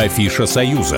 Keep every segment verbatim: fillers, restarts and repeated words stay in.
Афиша Союза.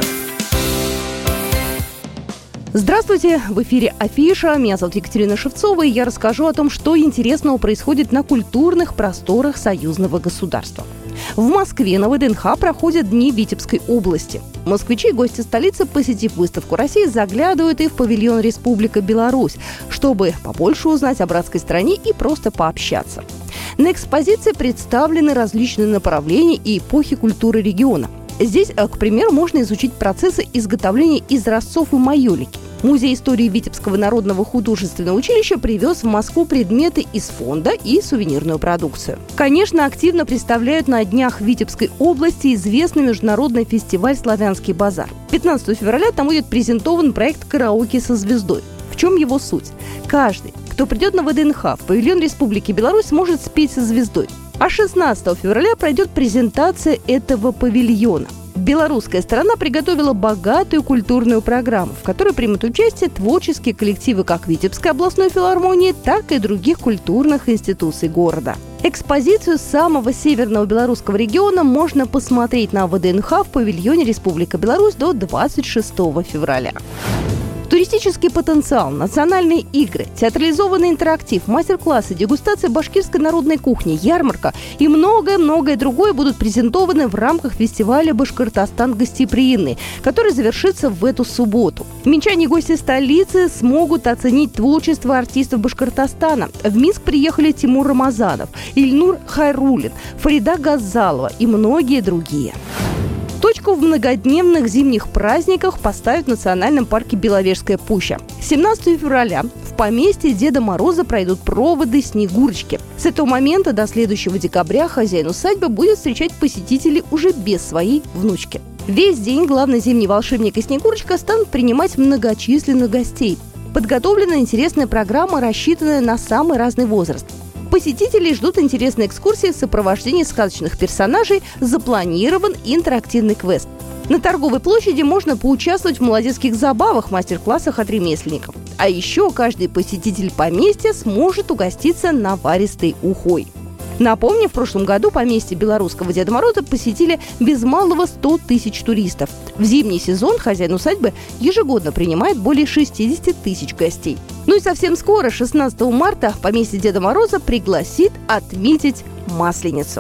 Здравствуйте! В эфире Афиша. Меня зовут Екатерина Шевцова, и я расскажу о том, что интересного происходит на культурных просторах союзного государства. В Москве на ВДНХ проходят Дни Витебской области. Москвичи и гости столицы, посетив выставку России, заглядывают и в павильон Республика Беларусь, чтобы побольше узнать о братской стране и просто пообщаться. На экспозиции представлены различные направления и эпохи культуры региона. Здесь, к примеру, можно изучить процессы изготовления изразцов и майолики. Музей истории Витебского народного художественного училища привез в Москву предметы из фонда и сувенирную продукцию. Конечно, активно представляют на днях Витебской области известный международный фестиваль «Славянский базар». пятнадцатого февраля там будет презентован проект «Караоке со звездой». В чем его суть? Каждый, кто придет на ВДНХ в павильон Республики Беларусь, сможет спеть со звездой. А шестнадцатого февраля пройдет презентация этого павильона. Белорусская сторона приготовила богатую культурную программу, в которой примут участие творческие коллективы как Витебской областной филармонии, так и других культурных институций города. Экспозицию самого северного белорусского региона можно посмотреть на ВДНХ в павильоне Республика Беларусь до двадцать шестого февраля. Туристический потенциал, национальные игры, театрализованный интерактив, мастер-классы, дегустация башкирской народной кухни, ярмарка и многое-многое другое будут презентованы в рамках фестиваля «Башкортостан гостеприимный», который завершится в эту субботу. Минчане и гости столицы смогут оценить творчество артистов Башкортостана. В Минск приехали Тимур Рамазанов, Ильнур Хайруллин, Фарида Газалова и многие другие. Точку в многодневных зимних праздниках поставят в национальном парке Беловежская пуща. семнадцатого февраля в поместье Деда Мороза пройдут проводы Снегурочки. С этого момента до следующего декабря хозяин усадьбы будет встречать посетителей уже без своей внучки. Весь день главный зимний волшебник и Снегурочка станут принимать многочисленных гостей. Подготовлена интересная программа, рассчитанная на самый разный возраст. Посетителей ждут интересные экскурсии в сопровождении сказочных персонажей, запланирован интерактивный квест. На торговой площади можно поучаствовать в молодецких забавах, мастер-классах от ремесленников. А еще каждый посетитель поместья сможет угоститься наваристой ухой. Напомню, в прошлом году поместье белорусского Деда Мороза посетили без малого сто тысяч туристов. В зимний сезон хозяин усадьбы ежегодно принимает более шестьдесят тысяч гостей. Ну и совсем скоро, шестнадцатого марта, поместье Деда Мороза пригласит отметить Масленицу.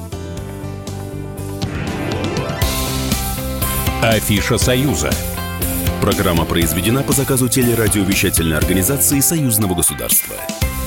Афиша Союза. Программа произведена по заказу телерадиовещательной организации Союзного государства.